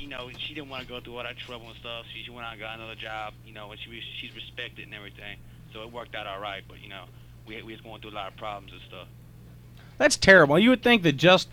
she didn't want to go through all that trouble and stuff. She went out and got another job, and she's respected and everything. So it worked out all right. But we was going through a lot of problems and stuff. That's terrible. You would think that just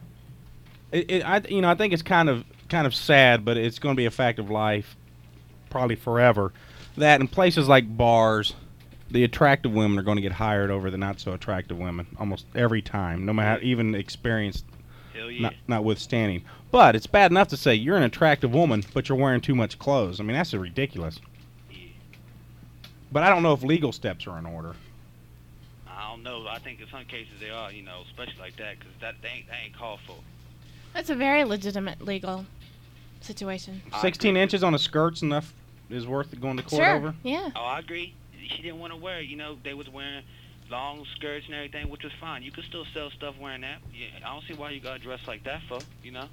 I think it's kind of sad, but it's going to be a fact of life, probably forever, that in places like bars, the attractive women are going to get hired over the not so attractive women almost every time, no matter even experienced. Hell yeah. Notwithstanding. But it's bad enough to say you're an attractive woman, but you're wearing too much clothes. I mean, that's ridiculous. Yeah. But I don't know if legal steps are in order. I don't know. I think in some cases they are, especially like that, because that ain't called for. That's a very legitimate legal situation. 16 inches on a skirt's enough is worth going to court Sure. over? Yeah. Oh, I agree. She didn't want to wear it. They was wearing long skirts and everything, which was fine. You could still sell stuff wearing that. Yeah, I don't see why you got to dress like that for,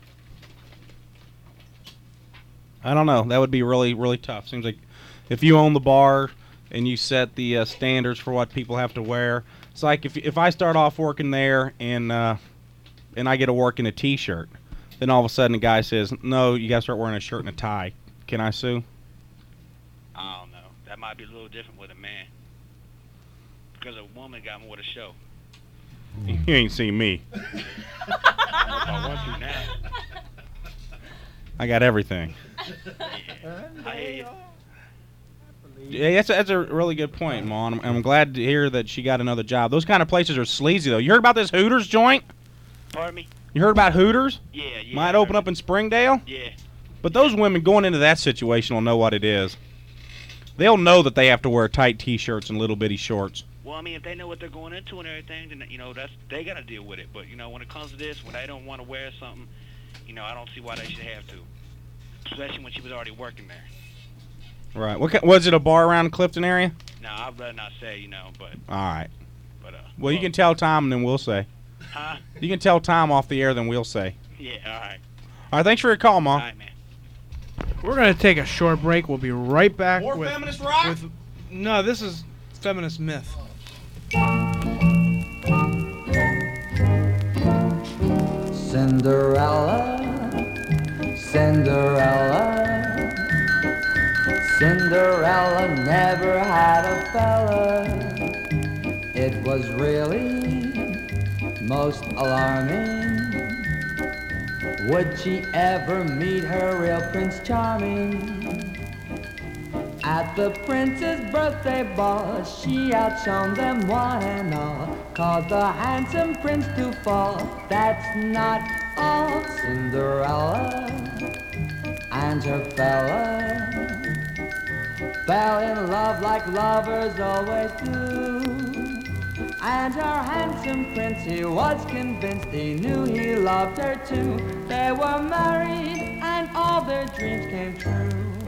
I don't know. That would be really, really tough. Seems like if you own the bar and you set the standards for what people have to wear, it's like if I start off working there and I get to work in a T-shirt, then all of a sudden a guy says, no, you got to start wearing a shirt and a tie. Can I sue? I don't know. That might be a little different with a man. Because a woman got more to show. You ain't seen me. I don't know if I want to now. I got everything. Yeah. I hear you. Yeah, that's a really good point, Ma. I'm glad to hear that she got another job. Those kind of places are sleazy, though. You heard about this Hooters joint? Pardon me? You heard about Hooters? Yeah. Might open up in Springdale? Yeah. But those women going into that situation will know what it is. They'll know that they have to wear tight T-shirts and little bitty shorts. Well, I mean, if they know what they're going into and everything, then, they got to deal with it. But, when it comes to this, when they don't want to wear something, I don't see why they should have to. Especially when she was already working there. Right. Was it a bar around the Clifton area? No, I'd rather not say, but... All right. But, well, you can tell Tom and then we'll say. Huh? You can tell Tom off the air, then we'll say. Yeah, all right. All right, thanks for your call, Ma. All right, man. We're going to take a short break. We'll be right back with... feminist rock? No, this is feminist myth. Cinderella, Cinderella, Cinderella never had a fella. It was really most alarming. Would she ever meet her real Prince Charming? At the prince's birthday ball, she outshone them one and all, caused the handsome prince to fall. That's not all. Cinderella and her fella fell in love like lovers always do. And her handsome prince, he was convinced, he knew he loved her too. They were married and all their dreams came true.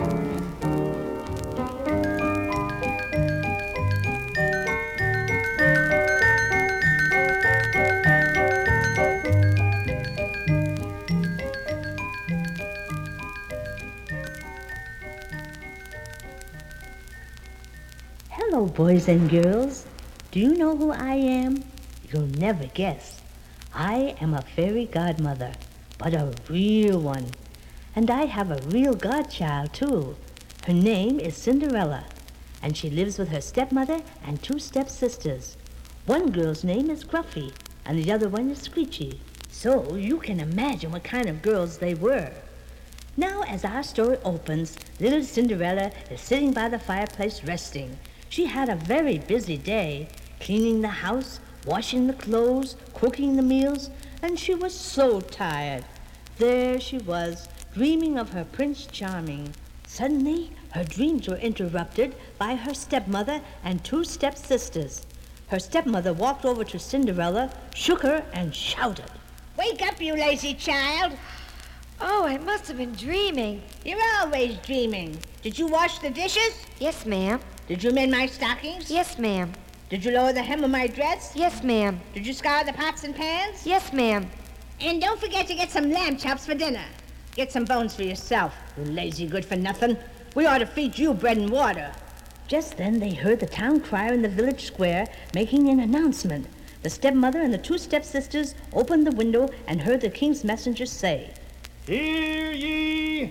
Hello, boys and girls. Do you know who I am? You'll never guess. I am a fairy godmother, but a real one. And I have a real godchild, too. Her name is Cinderella, and she lives with her stepmother and two stepsisters. One girl's name is Gruffy, and the other one is Screechy. So you can imagine what kind of girls they were. Now, as our story opens, little Cinderella is sitting by the fireplace resting. She had a very busy day, cleaning the house, washing the clothes, cooking the meals, and she was so tired. There she was, dreaming of her Prince Charming. Suddenly, her dreams were interrupted by her stepmother and two stepsisters. Her stepmother walked over to Cinderella, shook her, and shouted, "Wake up, you lazy child!" Oh, I must have been dreaming. You're always dreaming. Did you wash the dishes? Yes, ma'am. Did you mend my stockings? Yes, ma'am. Did you lower the hem of my dress? Yes, ma'am. Did you scour the pots and pans? Yes, ma'am. And don't forget to get some lamb chops for dinner. Get some bones for yourself, you lazy good-for-nothing. We ought to feed you bread and water. Just then they heard the town crier in the village square making an announcement. The stepmother and the two stepsisters opened the window and heard the king's messenger say, Hear ye,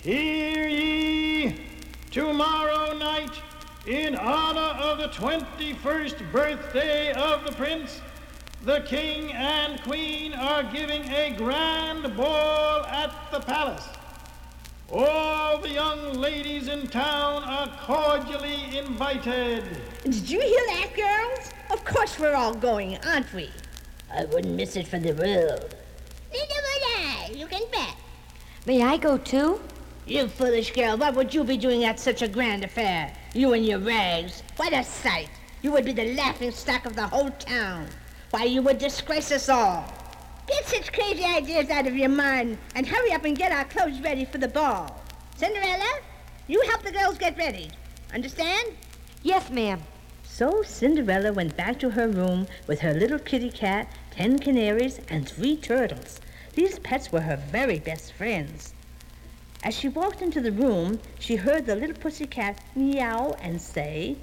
Hear ye, tomorrow night, in honor of the 21st birthday of the prince, the king and queen are giving a grand ball at the palace. All the young ladies in town are cordially invited. Did you hear that, girls? Of course we're all going, aren't we? I wouldn't miss it for the world. Neither would I. You can bet. May I go too? You foolish girl, what would you be doing at such a grand affair? You and your rags. What a sight. You would be the laughing stock of the whole town. Why, you would disgrace us all. Get such crazy ideas out of your mind and hurry up and get our clothes ready for the ball. Cinderella, you help the girls get ready. Understand? Yes, ma'am. So Cinderella went back to her room with her little kitty cat, 10 canaries, and 3 turtles. These pets were her very best friends. As she walked into the room, she heard the little pussy cat meow and say,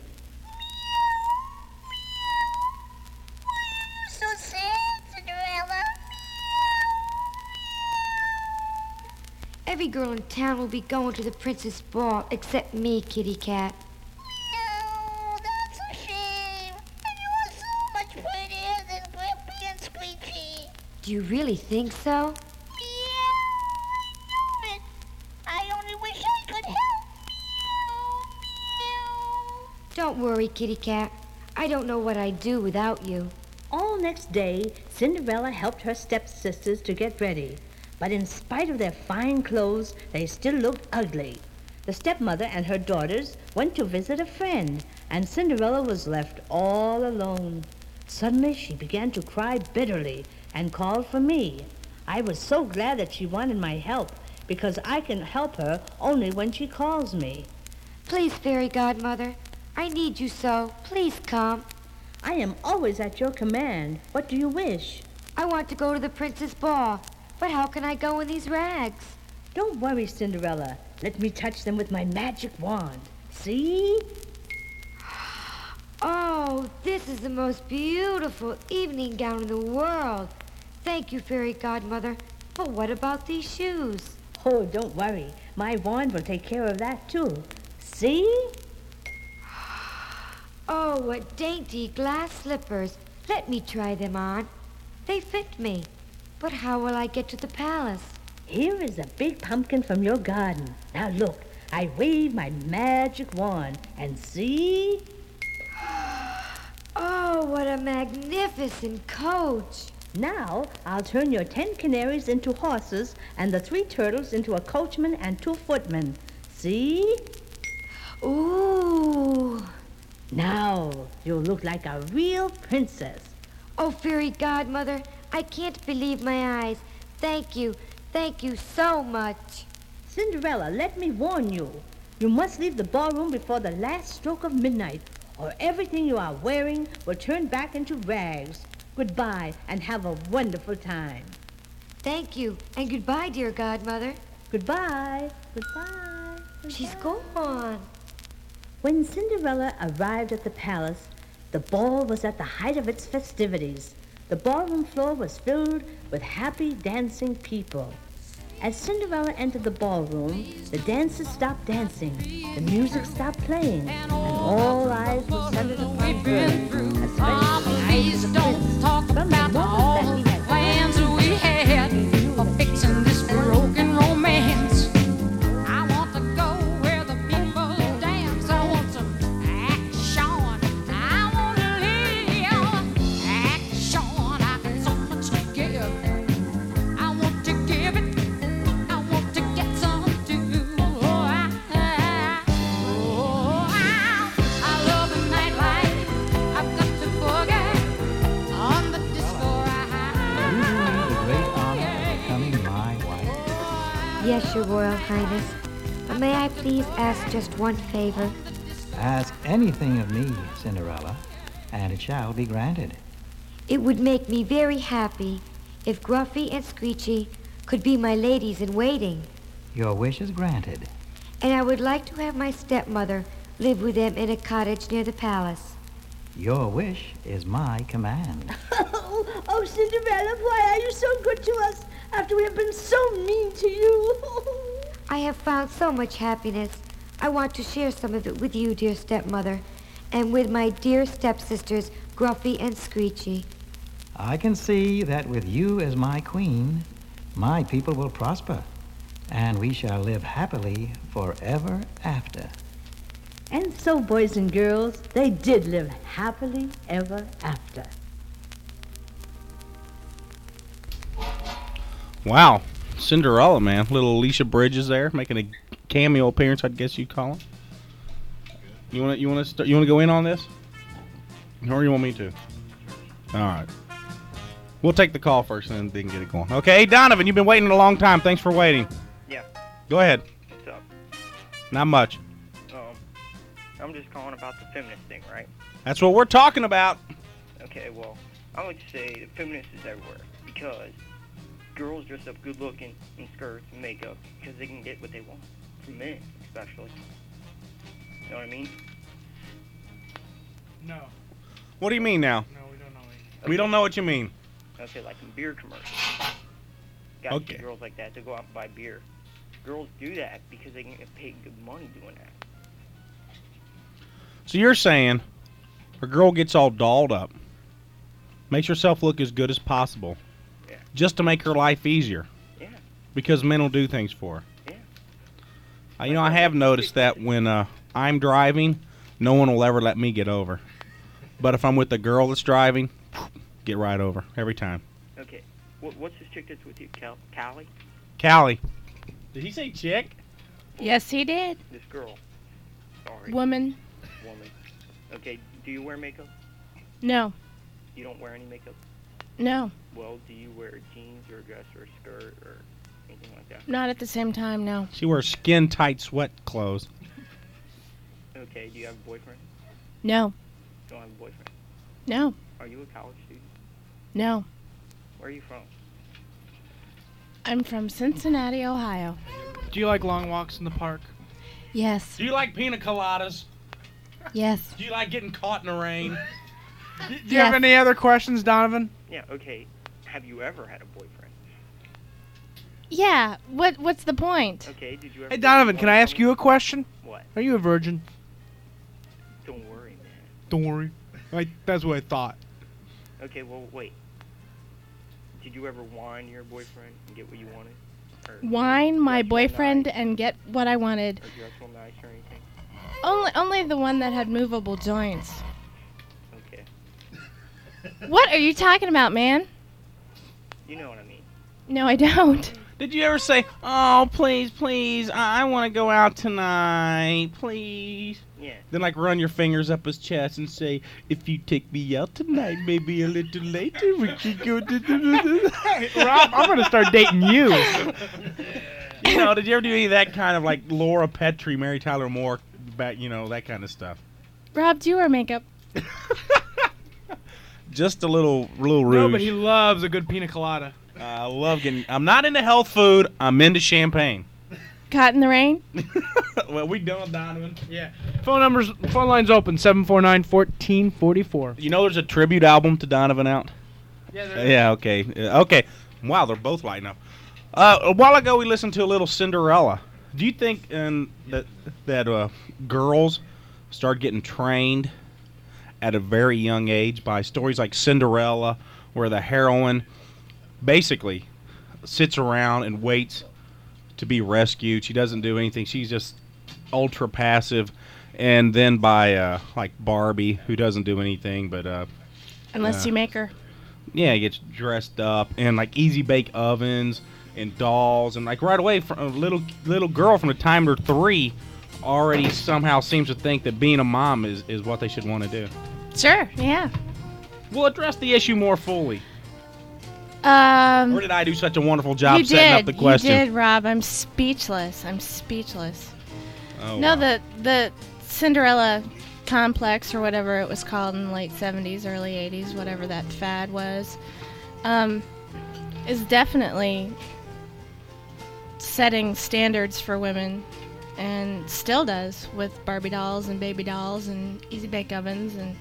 So sad, Cinderella. Every girl in town will be going to the princess ball except me, kitty cat. No, that's a shame. And you are so much prettier than Grumpy and Screechy. Do you really think so? I only wish I could help. Don't worry, kitty cat. I don't know what I'd do without you. All next day, Cinderella helped her stepsisters to get ready. But in spite of their fine clothes, they still looked ugly. The stepmother and her daughters went to visit a friend, and Cinderella was left all alone. Suddenly, she began to cry bitterly and called for me. I was so glad that she wanted my help, because I can help her only when she calls me. Please, fairy godmother, I need you so. Please come. I am always at your command. What do you wish? I want to go to the princess ball, but how can I go in these rags? Don't worry, Cinderella. Let me touch them with my magic wand. See? Oh, this is the most beautiful evening gown in the world. Thank you, fairy godmother. But what about these shoes? Oh, don't worry. My wand will take care of that, too. See? Oh, what dainty glass slippers. Let me try them on. They fit me. But how will I get to the palace? Here is a big pumpkin from your garden. Now look, I wave my magic wand and see? Oh, what a magnificent coach. Now I'll turn your 10 canaries into horses and the 3 turtles into a coachman and 2 footmen. See? Ooh. Now you'll look like a real princess. Oh, fairy godmother, I can't believe my eyes. Thank you so much. Cinderella, let me warn you. You must leave the ballroom before the last stroke of midnight, or everything you are wearing will turn back into rags. Goodbye, and have a wonderful time. Thank you, and goodbye, dear godmother. Goodbye. Goodbye. She's gone. When Cinderella arrived at the palace, the ball was at the height of its festivities. The ballroom floor was filled with happy, dancing people. As Cinderella entered the ballroom, the dancers stopped dancing, the music stopped playing, and all eyes were centered upon her, especially the eyes of the prince. From the moment that he had plans we had for fixing this broken romance. I want to go where the people dance. I want some action. I want to live action. I got so much to give. I want to give it. I want to get some too. I love the nightlife. I've got to forget on the disco ride. You do me the great honor of becoming my wife. Yes, Your Royal Highness. But may I please ask just one favor? Ask anything of me, Cinderella, and it shall be granted. It would make me very happy if Gruffy and Screechy could be my ladies in waiting. Your wish is granted. And I would like to have my stepmother live with them in a cottage near the palace. Your wish is my command. Oh, Cinderella, why are you so good to us after we have been so mean to you? I have found so much happiness. I want to share some of it with you, dear stepmother, and with my dear stepsisters, Gruffy and Screechy. I can see that with you as my queen, my people will prosper, and we shall live happily forever after. And so, boys and girls, they did live happily ever after. Wow, Cinderella, man. Little Alicia Bridges there, making a cameo appearance, I guess you'd call it. You want to go in on this, or you want me to? All right. We'll take the call first, and then they can get it going. Okay, hey, Donovan, you've been waiting a long time. Thanks for waiting. Yeah. Go ahead. What's up? Not much. I'm just calling about the feminist thing, right? That's what we're talking about. Okay, well, I like to say that feminists is everywhere because girls dress up good looking in skirts and makeup because they can get what they want from men, especially. You know what I mean? No. What do you mean now? No, we don't know. We don't know what you mean. Okay, like in beer commercials. Got Okay. girls like that to go out and buy beer. Girls do that because they can get paid good money doing that. So you're saying a girl gets all dolled up, makes herself look as good as possible, Yeah. just to make her life easier. Yeah. Because men will do things for her. Yeah. You know, I have noticed that when I'm driving, no one will ever let me get over. But if I'm with the girl that's driving, get right over every time. Okay. What's this chick that's with you? Callie? Callie. Did he say chick? Yes, he did. This girl. Sorry. Woman. Woman. Okay, do you wear makeup? No. You don't wear any makeup? No. Well, do you wear jeans or a dress or a skirt or anything like that? Not at the same time, no. She wears skin-tight sweat clothes. Okay, do you have a boyfriend? No. Don't have a boyfriend? No. Are you a college student? No. Where are you from? I'm from Cincinnati, Ohio. Do you like long walks in the park? Yes. Do you like pina coladas? Yes. Do you like getting caught in the rain? Do you have any other questions, Donovan? Yeah, okay. Have you ever had a boyfriend? Yeah. What's the point? Okay, did you ever... Hey, Donovan, can I ask you a question? What? Are you a virgin? Don't worry, man. Don't worry. That's what I thought. Okay, well, wait. Did you ever whine your boyfriend and get what you wanted? Or Wine my dress real boyfriend nice, and get what I wanted. or dress real nice or anything? Only the one that had movable joints. Okay. What are you talking about, man? You know what I mean. No, I don't. Did you ever say, "Oh, please, I want to go out tonight, please"? Yeah. Then like run your fingers up his chest and say, "If you take me out tonight, maybe a little later we could go to." Hey, Rob, I'm gonna start dating you. You know, did you ever do any of that kind of like Laura Petrie, Mary Tyler Moore, back? You know, that kind of stuff. Rob, do you wear makeup? Just a little rouge. No, but he loves a good pina colada. I love getting. I'm not into health food. I'm into champagne. Caught in the rain? Well, we done, Donovan. Yeah. Phone lines open, 749-1444. You know, there's a tribute album to Donovan out. Yeah, there is. Yeah. Okay. Okay. Wow, they're both lighting up. A while ago, we listened to a little Cinderella. Do you think that girls start getting trained at a very young age by stories like Cinderella, where the heroine basically sits around and waits to be rescued? She doesn't do anything. She's just ultra passive. And then by like Barbie, who doesn't do anything but Unless you make her. yeah, gets dressed up in like easy bake ovens and dolls, and like right away, from a little girl from the time they're 3 already somehow seems to think that being a mom is what they should want to do. Sure, yeah. We'll address the issue more fully. Or did I do such a wonderful job you setting did, up the question? You did, Rob. I'm speechless. Oh, No, wow. the Cinderella complex, or whatever it was called in the late 70s, early 80s, whatever that fad was, is definitely setting standards for women, and still does, with Barbie dolls and baby dolls and easy bake ovens and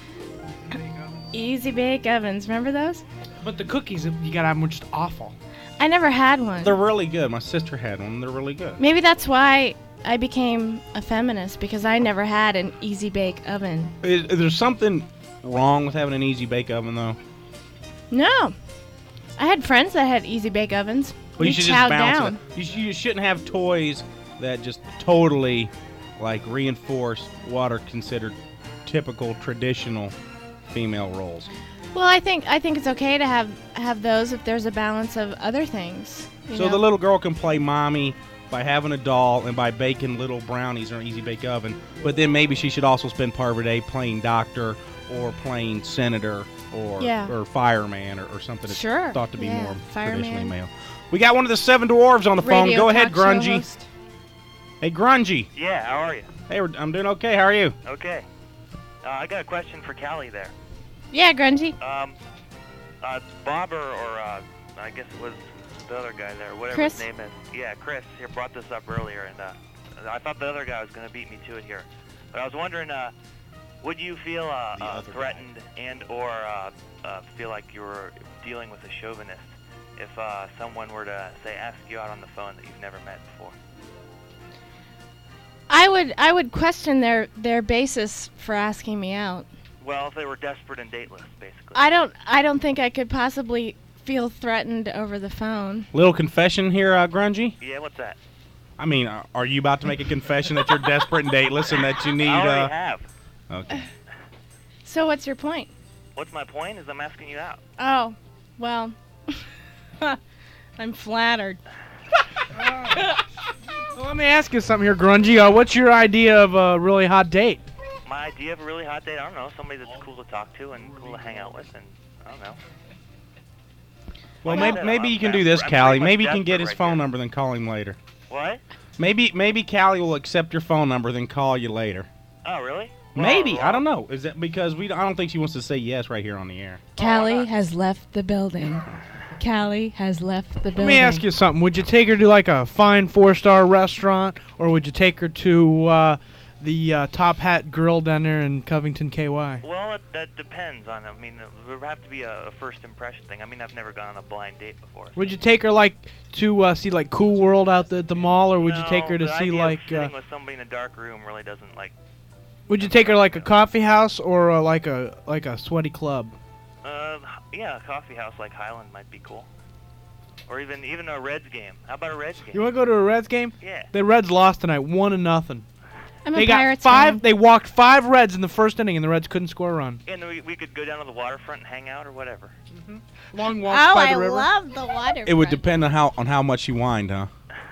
easy bake ovens. Remember those? But the cookies you gotta have them were just awful. I never had one. They're really good. My sister had one. They're really good. Maybe that's why I became a feminist, because I never had an easy bake oven. Is there something wrong with having an easy bake oven, though? No. I had friends that had easy bake ovens. Well, you We should just chowed balance down. it. You shouldn't have toys that just totally, like, reinforce what are considered typical, traditional female roles. Well, I think it's okay to have those if there's a balance of other things. You So know? the little girl can play mommy by having a doll and by baking little brownies in her easy bake oven, but then maybe she should also spend part of her day playing doctor or playing senator or fireman or something that's Sure, thought to be yeah, more fireman. traditionally male. We got one of the seven dwarves on the phone. Radio Go ahead, talk show Grungy. host. Hey, Grungy. Yeah, how are you? Hey, I'm doing okay. How are you? Okay. I got a question for Callie there. Yeah, Grungy. Bob or I guess it was the other guy there, whatever Chris? his name is. Yeah, Chris here brought this up earlier, and I thought the other guy was going to beat me to it here. But I was wondering, would you feel threatened and or feel like you were dealing with a chauvinist if someone were to, say, ask you out on the phone that you've never met before? I would question their basis for asking me out. Well, if they were desperate and dateless, basically. I don't think I could possibly feel threatened over the phone. Little confession here, Grungy. Yeah, what's that? I mean, are you about to make a confession that you're desperate and dateless and that you need? I already have. Okay. So what's your point? What's my point is I'm asking you out. Oh, well, I'm flattered. Well, let me ask you something here, Grungy. What's your idea of a really hot date? My idea of a really hot date, I don't know, somebody that's cool to talk to and cool to hang out with, and I don't know. Well, Well, maybe you can do I'm this, pretty Callie. much Maybe you can get desperate his right phone here. number, then call him later. What? Maybe Callie will accept your phone number, then call you later. Oh, really? Maybe. I don't know. Is that because I don't think she wants to say yes right here on the air. Callie has left the building. Callie has left the building. Let me ask you something. Would you take her to like a fine 4-star restaurant, or would you take her to the Top Hat Grill down there in Covington, KY? Well, that depends on, I mean, it would have to be a first impression thing. I mean, I've never gone on a blind date before. Would you take her like to see like Cool World out at the mall, or would you take her to the see idea like? of sitting with somebody in a dark room really doesn't like. Would you take her like a coffee house or like a sweaty club? Yeah, a coffee house like Highland might be cool. Or even a Reds game. How about a Reds game? You want to go to a Reds game? Yeah. The Reds lost tonight, 1-0. I'm They a got Pirates five. fan. They walked 5 Reds in the first inning, and the Reds couldn't score a run. And we could go down to the waterfront and hang out or whatever. Long Oh, walks by I the river. love the water. It would depend on how much you whined, huh?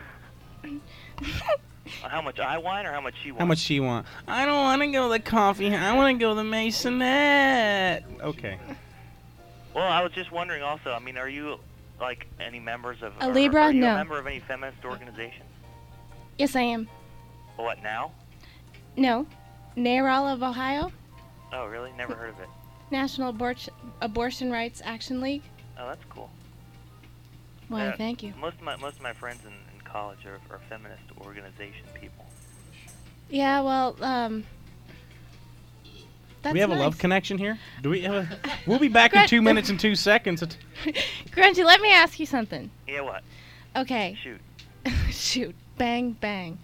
How much I whine or how much she wants? How much she want? I don't want to go to the coffee. I want to go to the Masonette. Okay. Well, I was just wondering also, I mean, are you like any members of... A or Libra? Are you No. a member of any feminist organization? Yes, I am. What, now? No. NARAL of Ohio, Oh, really? Never heard of it. National Abortion Rights Action League. Oh, that's cool. Why, thank you. Most of my friends in college are feminist organization people. Yeah, well, that's Do we have a nice. love connection here? Do we? We'll be back in 2 minutes and 2 seconds. Grungy, let me ask you something. Yeah, what? Okay. Shoot. Shoot. Bang, bang.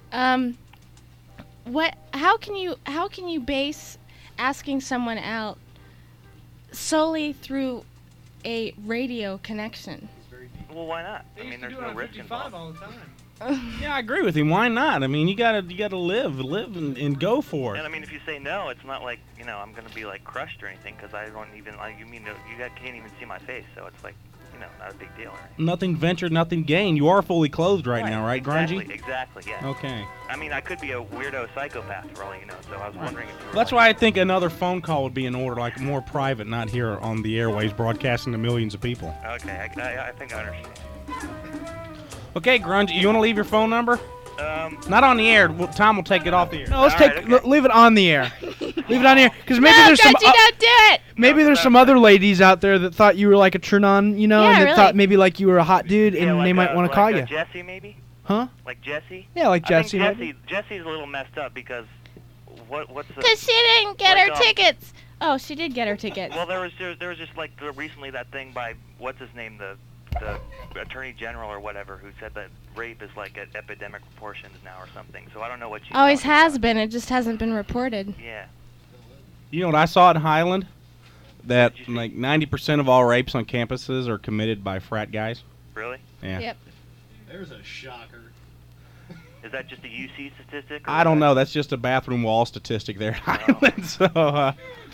How can you base asking someone out solely through a radio connection? Well, why not? I mean, there's no risk involved. all the time. Yeah, I agree with him. Why not? I mean, you gotta live and go for And it. I mean, if you say no, it's not like, you know, I'm gonna be like crushed or anything, because I don't even like. You mean you can't even see my face, so it's like, you know, not a big deal or anything. Nothing ventured, nothing gained. You are fully clothed right now, right, Grungy? Exactly. Yeah. Okay. I mean, I could be a weirdo psychopath for all you know, so I was wondering if you were. That's why I think another phone call would be in order, like more private, not here on the airways broadcasting to millions of people. Okay, I think I understand. Okay, Grungy, you want to leave your phone number? Not on the air. Tom will take it off the air. No, let's leave it on the air. Leave it on the air, because maybe No, there's some. Grungy, don't do it! Maybe there's some other ladies out there that thought you were like a turn-on, you know, Yeah, and that really. thought maybe like you were a hot dude, and Yeah, they might want to call you. Jesse, maybe? Huh? Like Jesse? Yeah, like Jesse, I think maybe. Jesse's a little messed up because what's the? Because she didn't get Like, her tickets. Oh, she did get her tickets. Well, there was just like recently that thing by what's his name, the the Attorney General or whatever who said that rape is like at epidemic proportions now or something. So I don't know what you. Always has been. It just hasn't been reported. Yeah. You know what I saw at Highland? That like 90% of all rapes on campuses are committed by frat guys. Really? Yeah. Yep. There's a shocker. Is that just a UC statistic? Or I don't know. That's just a bathroom wall statistic there at Highland. So,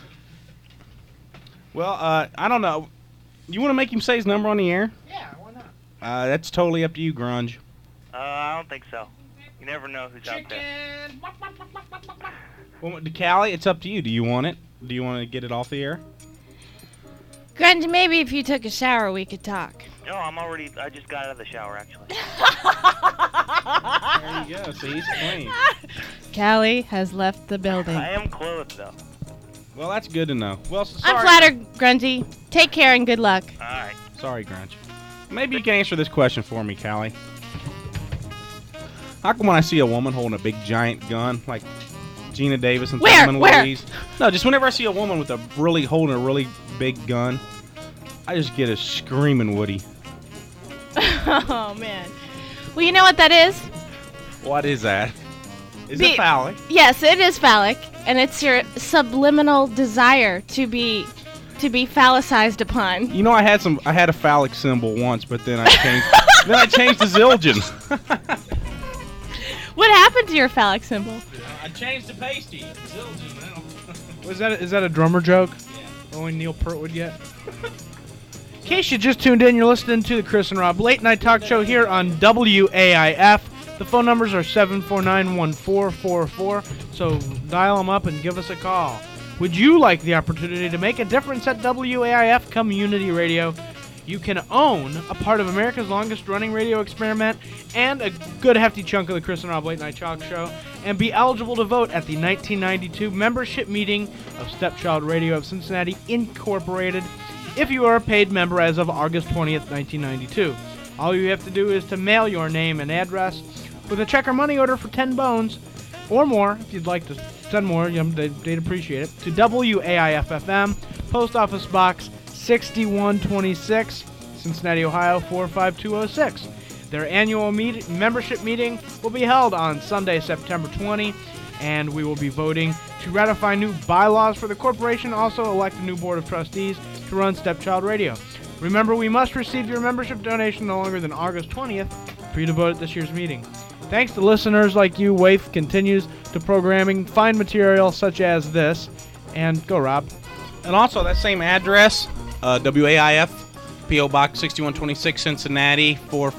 I don't know. You want to make him say his number on the air? Yeah, why not? That's totally up to you, Grunge. I don't think so. You never know who's out there. Well, Callie, it's up to you. Do you want it? Do you want to get it off the air? Grunge, maybe if you took a shower, we could talk. No, I just got out of the shower, actually. There you go. See, he's clean. Callie has left the building. I am clothed, though. Well, that's good to know. Well, sorry. I'm flattered, Grungy. Take care and good luck. All right. Sorry, Grunge. Maybe you can answer this question for me, Callie. How come when I see a woman holding a big giant gun, like Gina Davis and Thelma and Louise? No, just whenever I see a woman with holding a really big gun, I just get a screaming Woody. Oh, man. Well, you know what that is? What is that? Is it phallic? Yes, it is phallic, and it's your subliminal desire to be phallicized upon. You know, I had a phallic symbol once, but then I changed to Zildjian. What happened to your phallic symbol? I changed to pasty. Zildjian now. Is that a drummer joke? Yeah. Only Neil Peart would get. In case you just tuned in, you're listening to the Chris and Rob Late Night Talk Show here on WAIF. The phone numbers are 749-1444, so dial them up and give us a call. Would you like the opportunity to make a difference at WAIF Community Radio? You can own a part of America's longest-running radio experiment and a good hefty chunk of the Chris and Rob Late Night Talk Show, and be eligible to vote at the 1992 membership meeting of Stepchild Radio of Cincinnati Incorporated if you are a paid member as of August 20th, 1992. All you have to do is to mail your name and address with a check or money order for 10 bones, or more, if you'd like to send more, they'd appreciate it, to WAIF-FM, Post Office Box 6126, Cincinnati, Ohio 45206. Their annual membership meeting will be held on Sunday, September 20, and we will be voting to ratify new bylaws for the corporation, also elect a new board of trustees to run Stepchild Radio. Remember, we must receive your membership donation no longer than August 20th for you to vote at this year's meeting. Thanks to listeners like you, WAIF continues to programming fine material such as this. And go, Rob. And also that same address, WAIF, P.O. Box 6126, Cincinnati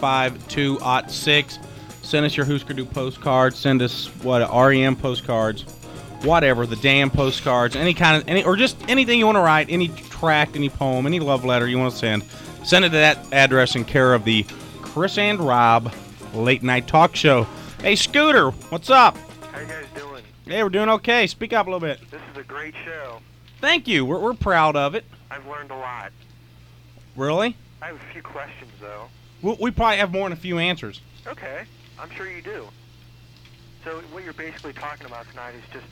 45206. Send us your Husker Du postcards. Send us REM postcards, whatever, the damn postcards, or just anything you want to write, any tract, any poem, any love letter you want to send. Send it to that address in care of the Chris and Rob Late Night Talk Show. Hey, Scooter, what's up? How you guys doing? Hey, we're doing okay. Speak up a little bit. This is a great show. Thank you. We're proud of it. I've learned a lot. Really? I have a few questions, though. We probably have more than a few answers. Okay, I'm sure you do. So what you're basically talking about tonight is just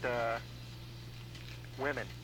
women.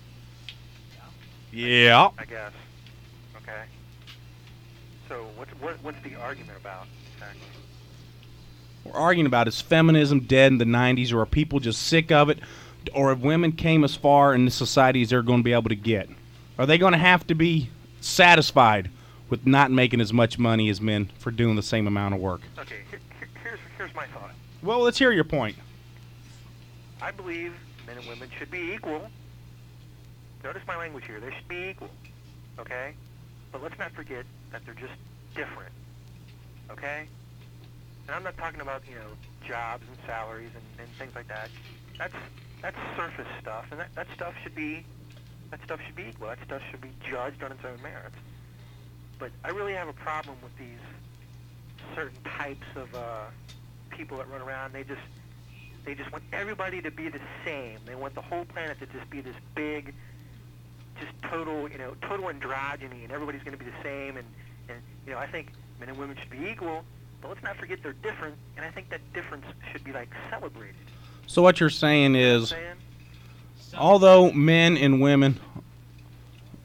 Yeah. I guess. Okay. So what's the argument about exactly? We're arguing about is feminism dead in the 90s, or are people just sick of it, or have women came as far in the society as they're going to be able to get? Are they going to have to be satisfied with not making as much money as men for doing the same amount of work? Okay, here's my thought. Well, let's hear your point. I believe men and women should be equal. Notice my language here. They should be equal, okay? But let's not forget that they're just different, okay? And I'm not talking about, jobs and salaries and things like that. That's surface stuff, and that stuff should be equal. That stuff should be judged on its own merits. But I really have a problem with these certain types of people that run around. They just want everybody to be the same. They want the whole planet to just be this big, just total androgyny, and everybody's going to be the same. And I think men and women should be equal, but let's not forget they're different. And I think that difference should be celebrated. So what you're saying is, although men and women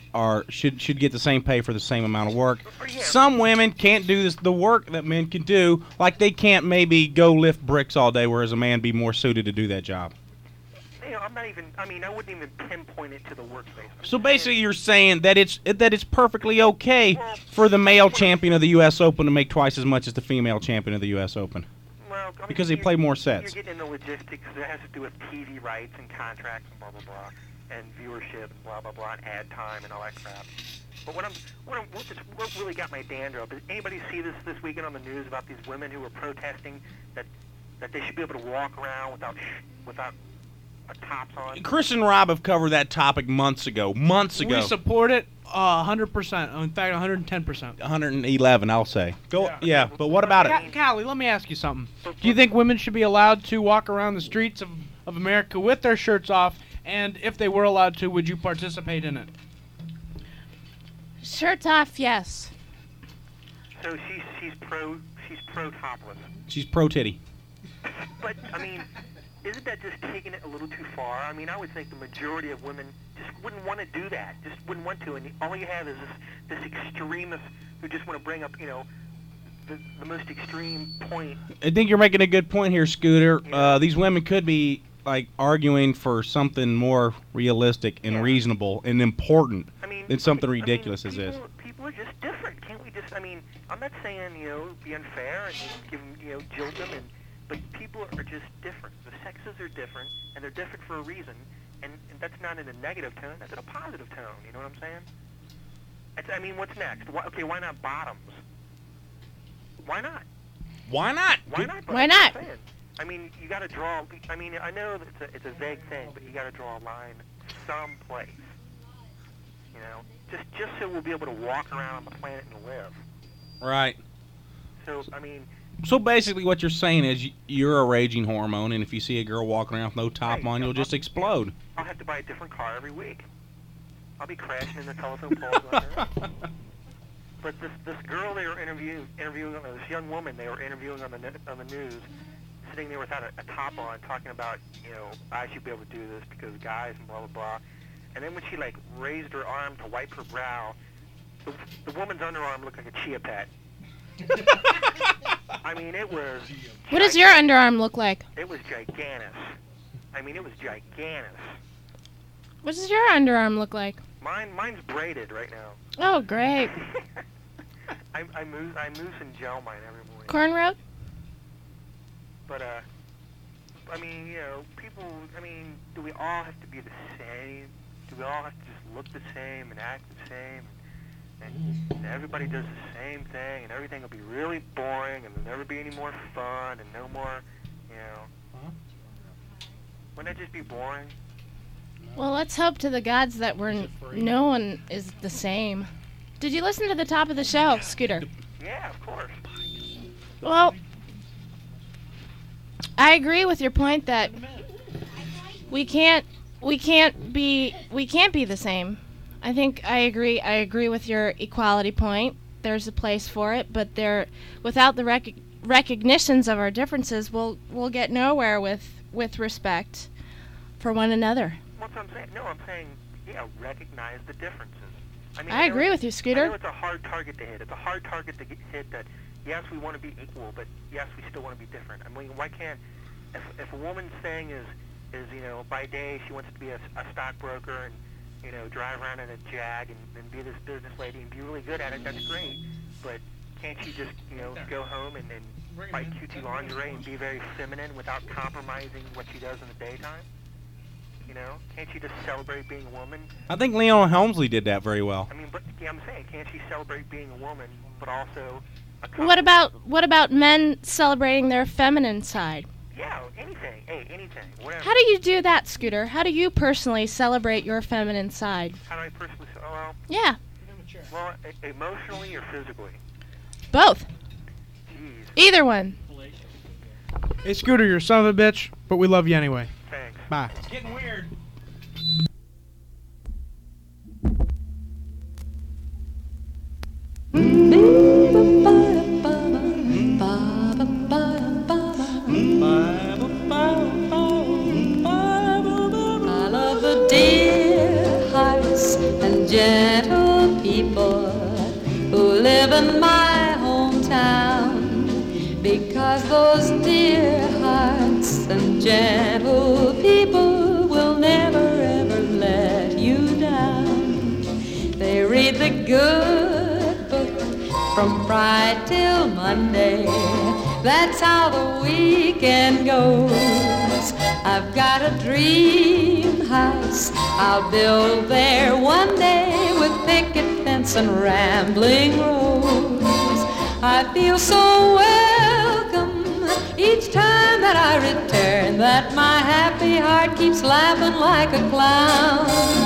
should get the same pay for the same amount of work. Some women can't do the work that men can do. Like they can't maybe go lift bricks all day, whereas a man be more suited to do that job. I'm not even. I mean, I wouldn't even pinpoint it to the workplace. So basically, you're saying that it's perfectly okay for the male champion of the U.S. Open to make twice as much as the female champion of the U.S. Open. Well, I mean, because they play more sets. You're getting into logistics that has to do with TV rights and contracts and blah blah blah, and viewership and blah blah blah, and ad time and all that crap. But what really got my dander up? Did anybody see this weekend on the news about these women who were protesting that they should be able to walk around without tops on? Chris and Rob have covered that topic months ago. We support it 100%. In fact, 110%. 111, I'll say. Yeah, but what about it? Callie, let me ask you something. Do you think women should be allowed to walk around the streets of America with their shirts off? And if they were allowed to, would you participate in it? Shirts off, yes. So she's pro topless. She's pro titty. But I mean, isn't that just taking it a little too far? I mean, I would think the majority of women just wouldn't want to do that. Just wouldn't want to. And all you have is this extremist who just want to bring up, the most extreme point. I think you're making a good point here, Scooter. These women could be like arguing for something more realistic and reasonable and important than something ridiculous as this. People are just different. Can't we just? I mean, I'm not saying be unfair and give them, jilt them but people are just different. The sexes are different, and they're different for a reason. And that's not in a negative tone. That's in a positive tone. You know what I'm saying? I mean, what's next? Why not bottoms? Why not? Why not? Why not? Why not? I mean, you got to draw. I mean, I know that it's a vague thing, but you got to draw a line someplace. Just so we'll be able to walk around on the planet and live. Right. So I mean. So basically what you're saying is you're a raging hormone, and if you see a girl walking around with no top on, you'll just explode. I'll have to buy a different car every week. I'll be crashing in the telephone poles on her. But this girl they were interviewing this young woman they were interviewing on the news, sitting there without a top on, talking about, I should be able to do this because guys and blah, blah, blah. And then when she, raised her arm to wipe her brow, the woman's underarm looked like a chia pet. I mean, it was... What does your underarm look like? It was gigantic. I mean, it was gigantic. What does your underarm look like? Mine's braided right now. Oh, great. I mousse and gel mine every morning. Cornrow? But, I mean, people, do we all have to be the same? Do we all have to just look the same and act the same? And everybody does the same thing, and everything will be really boring, and there'll never be any more fun, and no more, Wouldn't that just be boring? Well, let's hope to the gods that no one is the same. Did you listen to the top of the show, Scooter? Yeah, of course. Well, I agree with your point that we can't be the same. I think I agree with your equality point. There's a place for it, but without the recognitions of our differences, we'll get nowhere with respect for one another. That's what I'm saying. No, I'm saying, recognize the differences. I agree with you, Scooter. I know it's a hard target to hit. It's a hard target to hit that, yes, we want to be equal, but yes, we still want to be different. I mean, why can't, if a woman's thing is by day she wants to be a stockbroker and, drive around in a Jag and be this business lady and be really good at it, that's great. But can't she just, go home and buy cutesy lingerie and be very feminine without compromising what she does in the daytime? Can't she just celebrate being a woman? I think Leona Helmsley did that very well. I mean, but I'm saying, can't she celebrate being a woman, but also... What about men celebrating their feminine side? Yeah, anything. Hey, anything. Whatever. How do you do that, Scooter? How do you personally celebrate your feminine side? How do I personally... Well... Yeah. Well, emotionally or physically? Both. Jeez. Either one. Hey, Scooter, you're a son of a bitch, but we love you anyway. Thanks. Bye. It's getting weird. I love the deer, hearts, and some gentle people who live in my hometown, because those dear hearts and gentle people will never ever let you down. They read the good book from Friday till Monday. That's how the weekend goes. I've got a dream house I'll build there one day, with picket fence and rambling rose. I feel so welcome each time that I return, that my happy heart keeps laughing like a clown.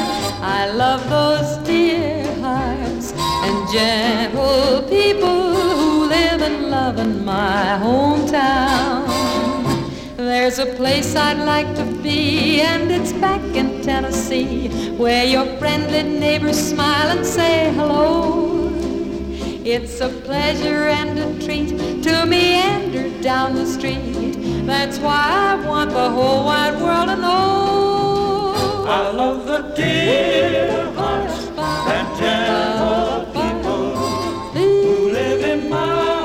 I love those dear hearts and gentle people who live and love in my hometown. There's a place I'd like to be, and it's back in Tennessee, where your friendly neighbors smile and say hello. It's a pleasure and a treat to meander down the street. That's why I want the whole wide world to know. I love the dear hearts and gentle people who live in my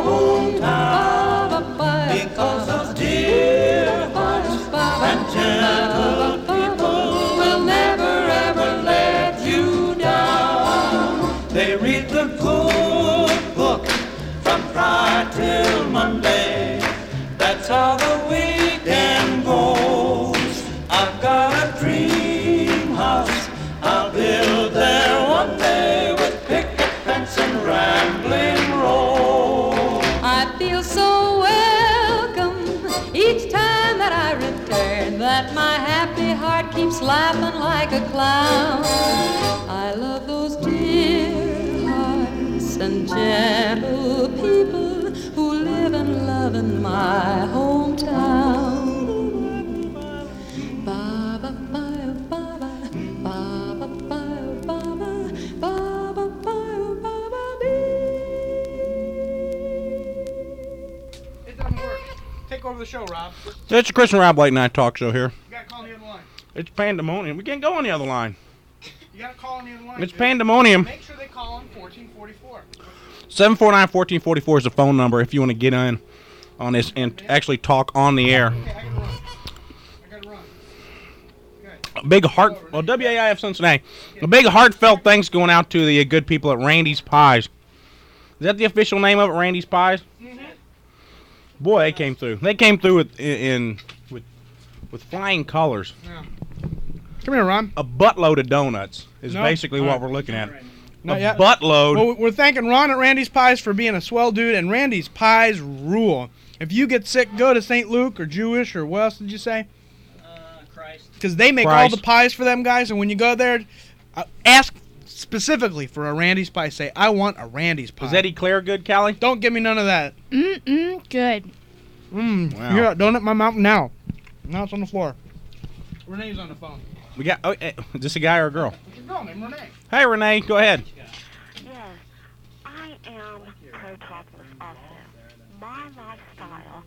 hometown, because those dear hearts and gentle people will never ever let you down. They read the good book from Friday till Monday. That's how the weekend goes. I've got a dream house I'll build there one day, with picket fence and rambling road. I feel so welcome each time that I return, that my happy heart keeps laughing like a clown. I love those dear hearts and gentle people who live and love in my hometown. It doesn't work. Take over the show, Rob. It's the Chris and Rob Late Night Talk Show here. You gotta call on the other line. It's pandemonium. We can't go on the other line. You gotta call on the other line. It's pandemonium. Make sure they call on 1444. 749-1444 is the phone number if you want to get in on this and actually talk on the air. Okay, I gotta run. A big WAIF Cincinnati. A big heartfelt thanks going out to the good people at Randy's Pies. Is that the official name of it, Randy's Pies? Mm-hmm. Boy, they came through. They came through with flying colors. Yeah. Come here, Ron. A buttload of donuts is No? basically All what right. we're looking at. Not A yet. buttload. Well, we're thanking Ron at Randy's Pies for being a swell dude, and Randy's Pies rule. If you get sick, go to St. Luke or Jewish or what else did you say? Christ. Because they make all the pies for them guys, and when you go there, ask specifically for a Randy's Pie. Say, I want a Randy's Pie. Was Eddie Claire good, Callie? Don't give me none of that. Good. Wow. Here, don't hit my mouth now. Now it's on the floor. Renee's on the phone. We got. Oh, is this a guy or a girl? It's a girl named Renee. Hey, Renee, go ahead. Yes, I am pro-topless also. My lifestyle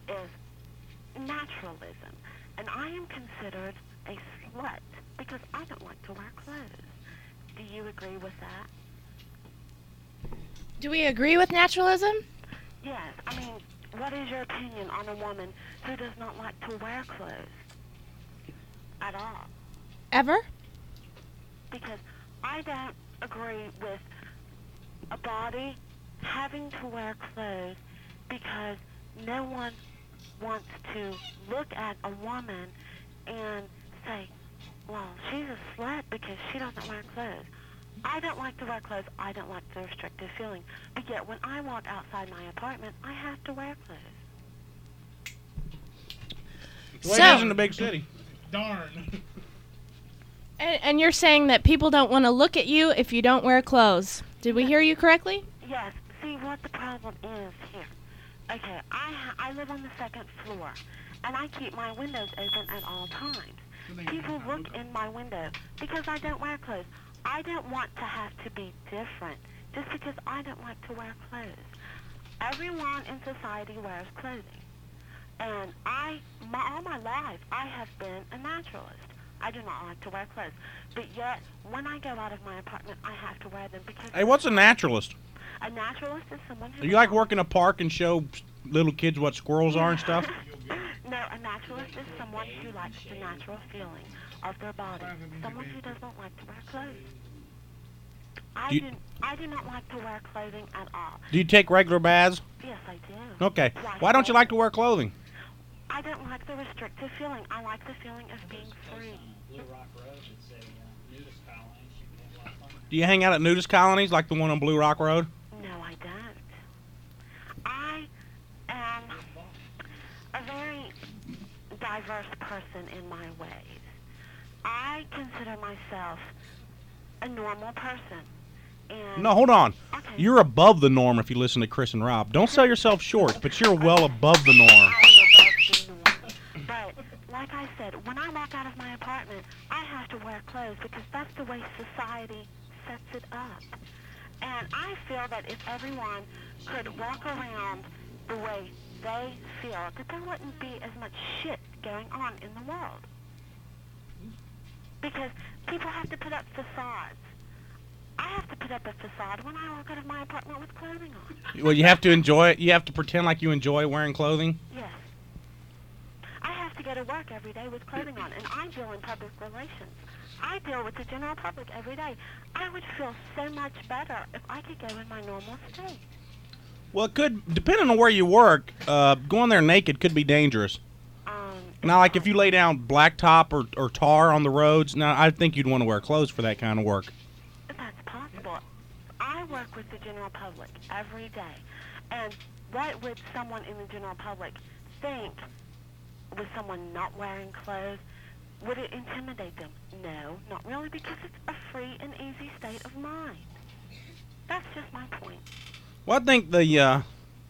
is naturalism, and I am considered a slut because I don't like to wear clothes. Do you agree with that? Do we agree with naturalism? Yes, I mean, what is your opinion on a woman who does not like to wear clothes at all? Ever? Because I don't agree with a body having to wear clothes because no one wants to look at a woman and say, well, she's a slut because she doesn't wear clothes. I don't like to wear clothes. I don't like the restrictive feeling. But yet when I walk outside my apartment, I have to wear clothes. The way it is in the big city. Darn. And you're saying that people don't want to look at you if you don't wear clothes. Did we hear you correctly? Yes. See what the problem is here. Okay, I live on the second floor, and I keep my windows open at all times. People look in my window because I don't wear clothes. I don't want to have to be different just because I don't like to wear clothes. Everyone in society wears clothing. And all my life, I have been a naturalist. I do not like to wear clothes. But yet, when I go out of my apartment, I have to wear them because... Hey, what's a naturalist? A naturalist is someone who... You like work in a park and show little kids what squirrels are and stuff? No, a naturalist is someone who likes the natural feeling of their body. Someone who does not like to wear clothes. I do not like to wear clothing at all. Do you take regular baths? Yes, I do. Okay. Why don't you like to wear clothing? I don't like the restrictive feeling. I like the feeling of being free. Blue Rock Road, it's a nudist colony. You can have a lot of fun. Do you hang out at nudist colonies like the one on Blue Rock Road? No, I don't. I am a very diverse person in my ways. I consider myself a normal person. And No, hold on. Okay. You're above the norm if you listen to Chris and Rob. Don't sell yourself short, but you're well above the norm. I am above the norm. But, like I said, when I walk out of my apartment, I have to wear clothes because that's the way society sets it up. And I feel that if everyone could walk around the way they feel, that there wouldn't be as much shit going on in the world. Because people have to put up facades. I have to put up a facade when I walk out of my apartment with clothing on. Well, you have to enjoy it. You have to pretend like you enjoy wearing clothing. Yes. I have to go to work every day with clothing on, and I deal in public relations. I deal with the general public every day. I would feel so much better if I could go in my normal state. Well, it could, depending on where you work, going there naked could be dangerous. Now, like if you lay down blacktop or tar on the roads, now I think you'd want to wear clothes for that kind of work. That's possible. I work with the general public every day. And what would someone in the general public think with someone not wearing clothes? Would it intimidate them? No, not really, because it's a free and easy state of mind. That's just my point. Well, I think the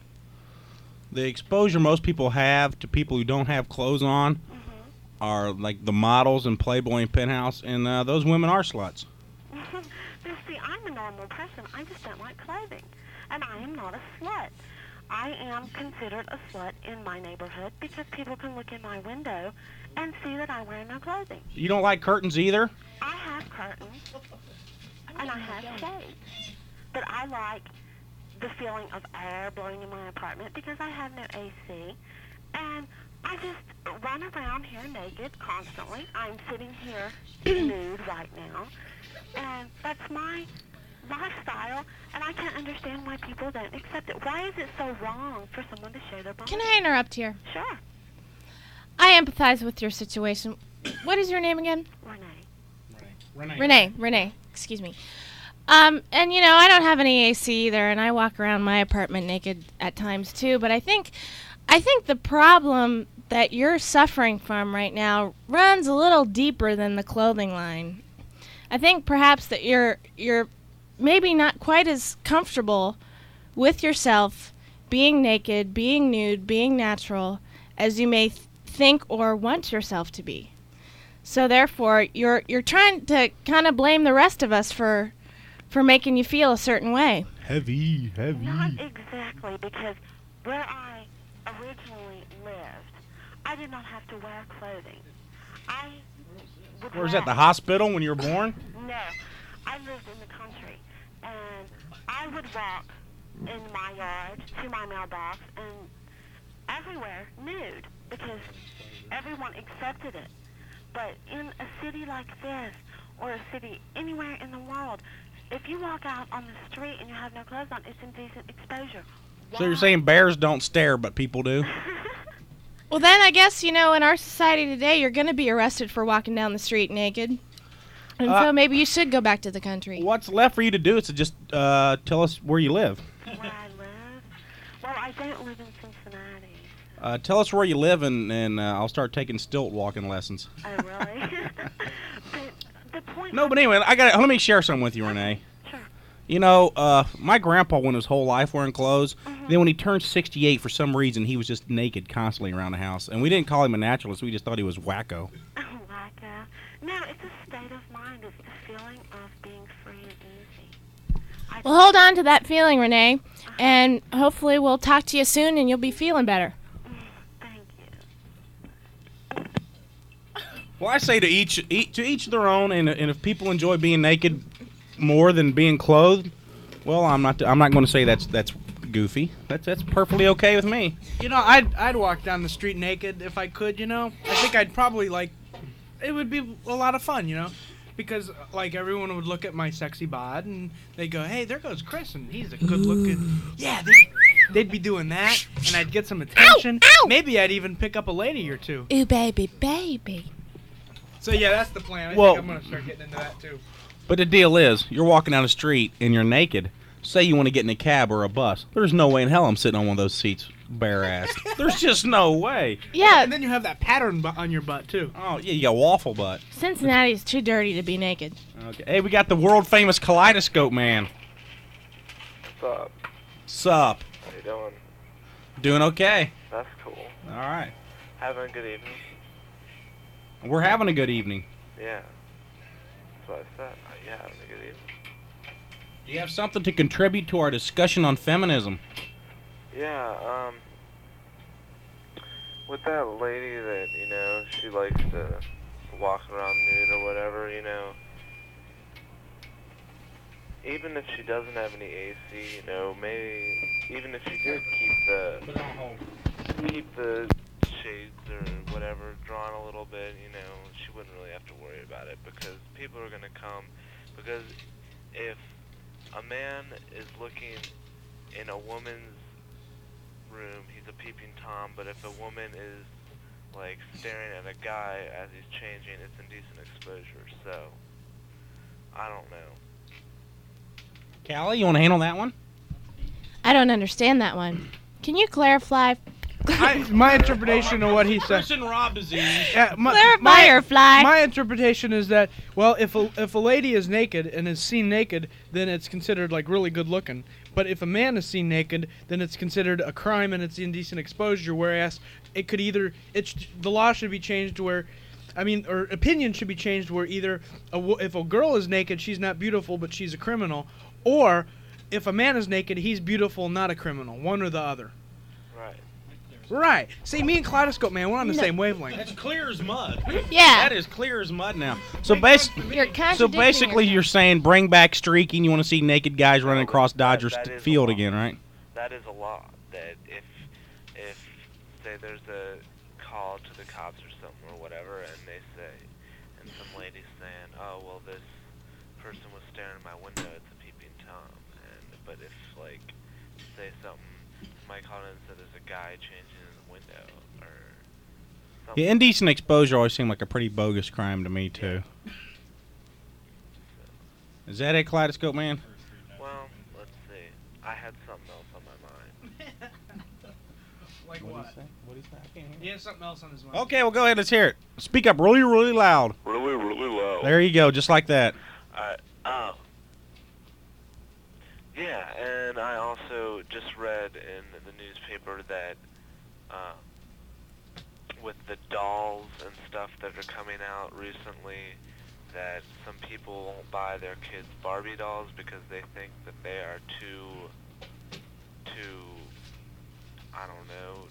exposure most people have to people who don't have clothes on are like the models in Playboy and Penthouse, and those women are sluts. But see, I'm a normal person. I just don't like clothing. And I am not a slut. I am considered a slut in my neighborhood because people can look in my window and see that I wear no clothing. You don't like curtains either? I have curtains, and I have shades. But I like the feeling of air blowing in my apartment because I have no AC. And I just run around here naked constantly. I'm sitting here nude right now. And that's my lifestyle, and I can't understand why people don't accept it. Why is it so wrong for someone to show their body? Can I interrupt here? Sure. I empathize with your situation. What is your name again? Renee. Excuse me. And you know, I don't have any AC either, and I walk around my apartment naked at times too. But I think the problem that you're suffering from right now runs a little deeper than the clothing line. I think perhaps that you're maybe not quite as comfortable with yourself being naked, being nude, being natural as you may think or want yourself to be. So therefore, you're trying to kind of blame the rest of us for making you feel a certain way. Heavy. Not exactly, because where I originally lived, I did not have to wear clothing. I would Where was that, the hospital when you were born? No, I lived in the country, and I would walk in my yard to my mailbox and everywhere nude because everyone accepted it. But in a city like this, or a city anywhere in the world, if you walk out on the street and you have no clothes on, it's indecent exposure. So you're saying bears don't stare, but people do? Well, then I guess, you know, in our society today, you're going to be arrested for walking down the street naked. And so maybe you should go back to the country. What's left for you to do is to just tell us where you live. Where I live? Well, I don't live in Cincinnati. Tell us where you live, and I'll start taking stilt walking lessons. Oh, really? the point... No, but anyway, let me share something with you, Renee. Sure. You know, my grandpa went his whole life wearing clothes. Then when he turned 68, for some reason, he was just naked constantly around the house. And we didn't call him a naturalist. We just thought he was wacko. Oh, wacko. No, it's a state of mind. It's the feeling of being free and easy. Well, hold on to that feeling, Renee. And hopefully we'll talk to you soon and you'll be feeling better. Thank you. Well, I say to each their own, and if people enjoy being naked more than being clothed, well, I'm not going to say that's goofy. That's perfectly okay with me. You know, I'd walk down the street naked if I could. You know, I think I'd probably like. It would be a lot of fun, you know, because like everyone would look at my sexy bod and they go, "Hey, there goes Chris, and he's a good-looking." Yeah, they'd be doing that, and I'd get some attention. Ow! Maybe I'd even pick up a lady or two. Ooh, baby, baby. So yeah, that's the plan. I Well- think I'm gonna start getting into that too. But the deal is, you're walking down the street and you're naked. Say you want to get in a cab or a bus. There's no way in hell I'm sitting on one of those seats bare-assed. There's just no way. Yeah. And then you have that pattern on your butt too. Oh, yeah, you got waffle butt. Cincinnati's too dirty to be naked. Okay. Hey, we got the world-famous Kaleidoscope Man. What's up? Sup? How you doing? Doing okay. That's cool. All right. Having a good evening? We're having a good evening. Yeah. That's what I said. Yeah, having a good evening. Do you have something to contribute to our discussion on feminism? Yeah, with that lady that, you know, she likes to walk around nude or whatever, you know, even if she doesn't have any AC, you know, maybe, even if she did keep the shades or whatever drawn a little bit, you know, she wouldn't really have to worry about it, because people are going to come, because if a man is looking in a woman's room, he's a peeping Tom, but if a woman is like staring at a guy as he's changing, it's indecent exposure. So I don't know. Callie, you want to handle that one? I don't understand that one. Can you clarify? My interpretation of what he said. Chris and Rob disease. Yeah, Clarify or fly. My interpretation is that, well, if a lady is naked and is seen naked, then it's considered like really good looking. But if a man is seen naked, then it's considered a crime and it's indecent exposure. Whereas it could either the law should be changed to where, or opinion should be changed where either if a girl is naked, she's not beautiful but she's a criminal, or if a man is naked, he's beautiful, not a criminal. One or the other. Right. See, me and Kaleidoscope Man, we're on the same wavelength. That's clear as mud. Yeah. That is clear as mud now. So, You're contradicting so basically, you're saying bring back streaking. You want to see naked guys running across Dodger Field again, right? That is a law. That if say there's a call to the cops or something or whatever, and they say, and some lady's saying, oh well, this person was staring at my window. It's a peeping Tom. But if like say something, somebody called in and said there's a guy changing in the window or something. Yeah, indecent exposure always seemed like a pretty bogus crime to me too. Is that it, Kaleidoscope Man? Well, let's see. I had something else on my mind. Like what? What did he say? I can't hear. He has something else on his mind. Okay, well go ahead. Let's hear it. Speak up really, really loud. Really, really loud. There you go, just like that. Yeah, and I also just read in the newspaper that with the dolls and stuff that are coming out recently, that some people won't buy their kids Barbie dolls because they think that they are too, I don't know,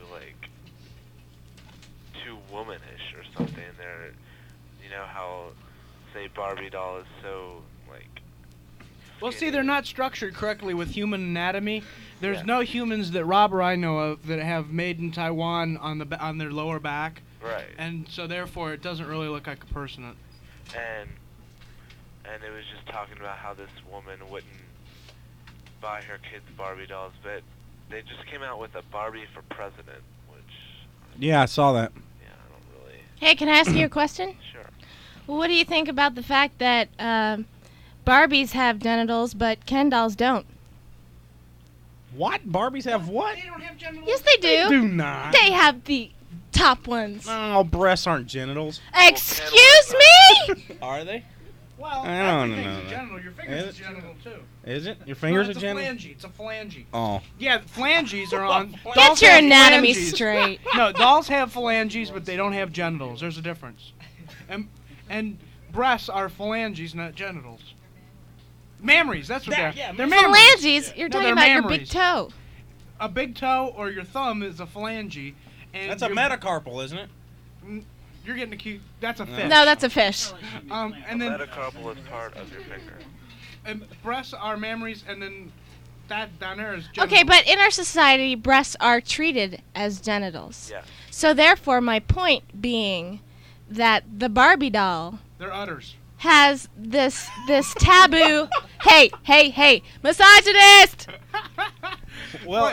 too womanish or something. They're, you know how, say, Barbie doll is so, like... Well, see, they're not structured correctly with human anatomy. There's no humans that Rob or I know of that have made in Taiwan on their lower back. Right. And so, therefore, it doesn't really look like a person. And it was just talking about how this woman wouldn't buy her kids Barbie dolls, but they just came out with a Barbie for president, which... Yeah, I saw that. Yeah, I don't really... Hey, can I ask you a question? Sure. Well, what do you think about the fact that Barbies have genitals, but Ken dolls don't? What? Barbies have what? They don't have genitals. Yes, they do. They do not. They have the top ones. Oh, breasts aren't genitals. Excuse me? Are they? Well, I don't everything's know. a genital. Your finger's a genital, too. Is it? Your fingers no, are genital? It's a phalange. Oh. Yeah, phalanges are on... Get dolls your have anatomy phalanges. straight. No, dolls have phalanges, but they don't have genitals. There's a difference. And breasts are phalanges, not genitals. Mammaries, that's what they are. Yeah, they're phalanges, mammaries. you're No, talking they're about your mammaries. big toe. A big toe or your thumb is a phalange. And That's a metacarpal, isn't it? You're getting accused. That's a fish. No, that's a fish. And then metacarpal is part of your finger. and breasts are mammaries, and then that down there is genitals. Okay, but in our society, breasts are treated as genitals. Yeah. So therefore, my point being that the Barbie doll They're udders. has this taboo. Hey, misogynist! Well,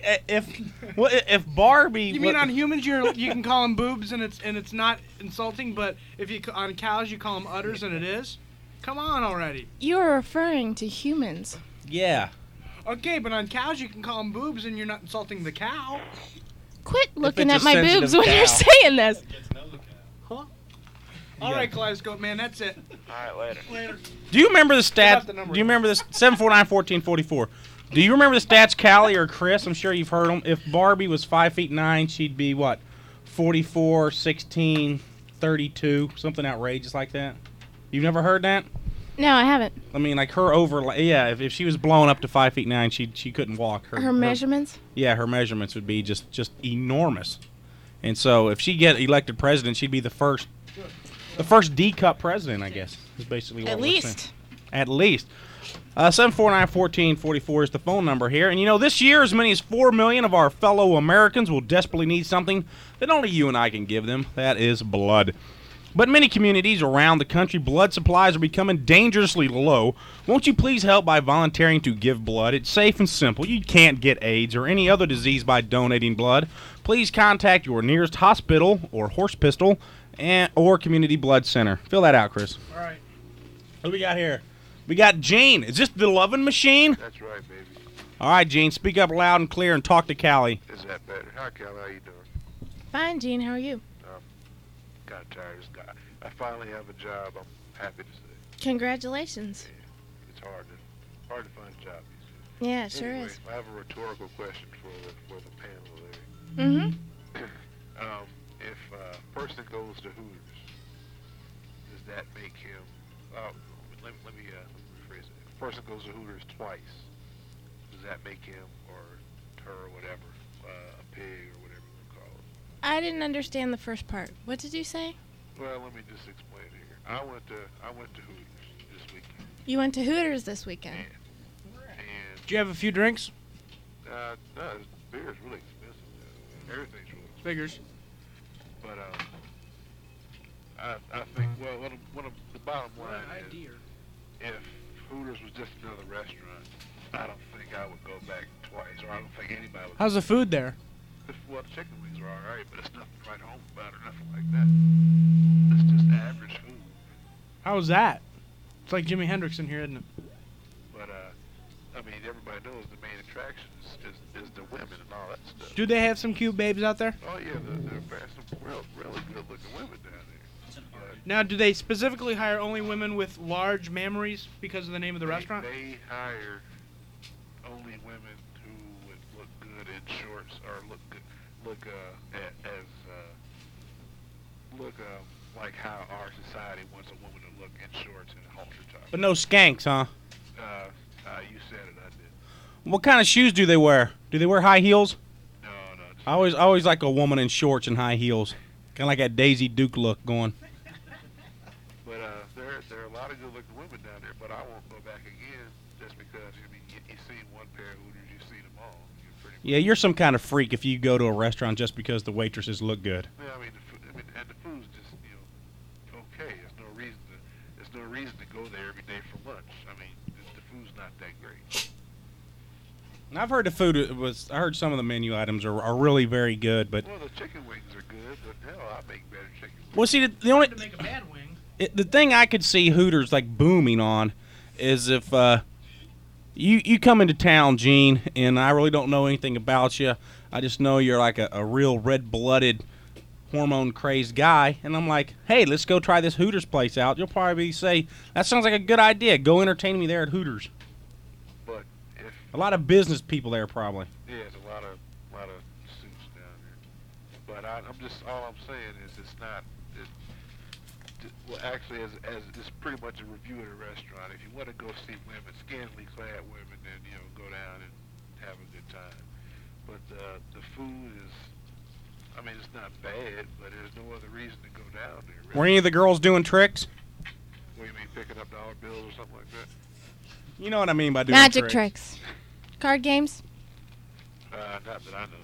if Barbie, You mean on humans you can call them boobs and it's not insulting, but if you on cows you call them udders and it is? Come on already. You're referring to humans. Yeah. Okay, but on cows you can call them boobs and you're not insulting the cow. Quit looking it's at a my boobs when sensitive you're cow. saying this. Huh? All right, Kaleidoscope man, that's it. All right, later. Do you remember the Give out stats? the number. Do you remember this 749-1444? Do you remember the stats, Callie or Chris? I'm sure you've heard them. If Barbie was 5'9", she'd be what? 44, 16, 32, something outrageous like that. You've never heard that? No, I haven't. I mean, like her if she was blown up to 5'9", she couldn't walk. Her measurements? Yeah, her measurements would be just enormous. And so if she get elected president, she'd be the first D-cup president, I guess. Is basically what At we're least. saying. At least. 749-1444 is the phone number here. And you know, this year, as many as 4 million of our fellow Americans will desperately need something that only you and I can give them. That is blood. But in many communities around the country, blood supplies are becoming dangerously low. Won't you please help by volunteering to give blood? It's safe and simple. You can't get AIDS or any other disease by donating blood. Please contact your nearest hospital or horse pistol or community blood center. Fill that out, Chris. All right. What do we got here? We got Gene. Is this the loving machine? That's right, baby. All right, Gene. Speak up loud and clear and talk to Callie. Is that better? Hi, Kelly. How you doing? Fine, Gene. How are you? Got tired of this guy. I finally have a job. I'm happy to say. Congratulations. It's hard to find a job these days. Yeah, it sure Anyway, is. I have a rhetorical question for the panel there. Mm-hmm. If a person goes to Hooters, does that make him? Let me rephrase it. If a person goes to Hooters twice, does that make him or her or whatever a pig or whatever you call it? I didn't understand the first part. What did you say? Well, let me just explain it here. I went to Hooters this weekend. You went to Hooters this weekend. Do you have a few drinks? No, beer is really expensive. Everything's really expensive. Figures. But I think one of the bottom line is if Hooters was just another restaurant, I don't think I would go back twice, or I don't think anybody would. How's the food there? Well, the chicken wings are all right, but it's nothing to write home about or nothing like that. It's just average food. How's that? It's like Jimi Hendrix in here, isn't it? But I mean, everybody knows the main attraction is the women and all that stuff. Do they have some cute babes out there? Oh yeah, there's some really good-looking women down there. Now, do they specifically hire only women with large mammaries because of the name of the restaurant? They hire only women who would look good in shorts or look like how our society wants a woman to look in shorts and a halter top. But no skanks, huh? You said it, I did. What kind of shoes do they wear? Do they wear high heels? No. I always like a woman in shorts and high heels. Kind of like that Daisy Duke look going. But there are a lot of good-looking women down there. But I won't go back again just because you've seen one pair of Hooters, you've seen them all. Yeah, you're some kind of freak if you go to a restaurant just because the waitresses look good. Yeah, I mean, and the food's just okay. There's no reason to go there every day for lunch. I mean, the food's not that great. And I've heard the food I heard some of the menu items are really very good, but Well, the chicken wings are good, but hell, I make better chicken wings. well, see the only To make a bad wing. the thing I could see Hooters like booming on is if you come into town, Gene, and I really don't know anything about you. I just know you're like a real red-blooded, hormone-crazed guy, and I'm like, hey, let's go try this Hooters place out. You'll probably say, that sounds like a good idea. Go entertain me there at Hooters. But if A lot of business people there probably. yeah, there's a lot of suits down there. But all I'm saying is it's not. Well, actually, as it's pretty much a review of the restaurant. If you want to go see women, scantily clad women, then go down and have a good time. But the food is I mean, it's not bad, but there's no other reason to go down there. Really. Were any of the girls doing tricks? What do you mean, picking up dollar bills or something like that? You know what I mean by doing Magic tricks. Card games? Not that I noticed.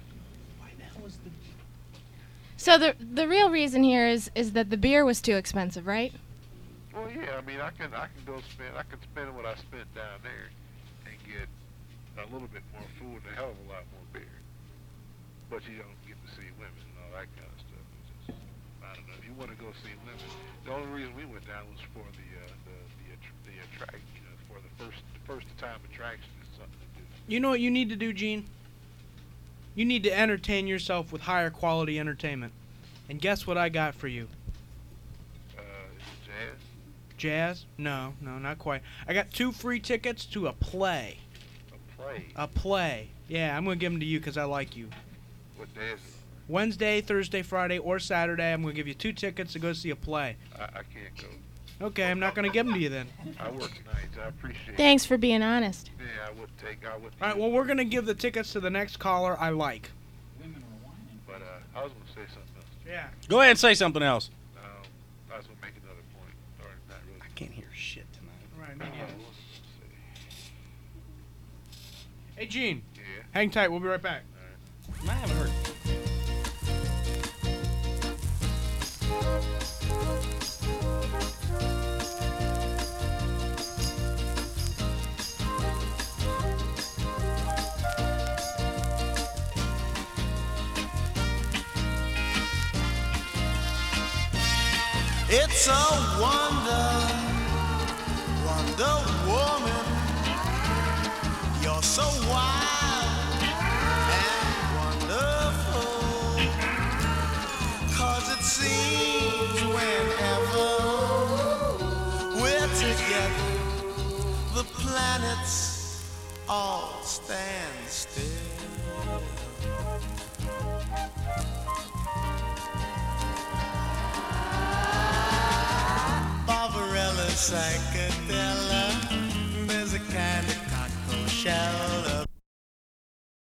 So the real reason here is that the beer was too expensive, right? Well, yeah. I mean, I can spend what I spent down there and get a little bit more food and a hell of a lot more beer. But you don't get to see women and all that kind of stuff. It's just, I don't know. If you want to go see women, the only reason we went down was for the attract. You know, for the first time attraction is something to do. You know what you need to do, Gene? You need to entertain yourself with higher quality entertainment. And guess what I got for you? Is it jazz? Jazz? No, not quite. I got 2 free tickets to a play. A play? A play. Yeah, I'm going to give them to you because I like you. What day is it? Wednesday, Thursday, Friday, or Saturday. I'm going to give you 2 tickets to go see a play. I can't go. Okay, I'm not going to give them to you then. I work nights. I appreciate it. Thanks for being honest. Yeah, I would take. All right, well, we're going to give the tickets to the next caller I like. But I was going to say something else. Yeah. Go ahead and say something else. I was going to make another point. Or not really. I can't hear shit tonight. Right, me neither. Hey, Gene. Yeah? Hang tight. We'll be right back. I haven't heard. It's a wonder, Wonder Woman. You're so wild and wonderful. 'Cause it seems whenever we're together, the planets all stand still. Barbarella, psychedelic.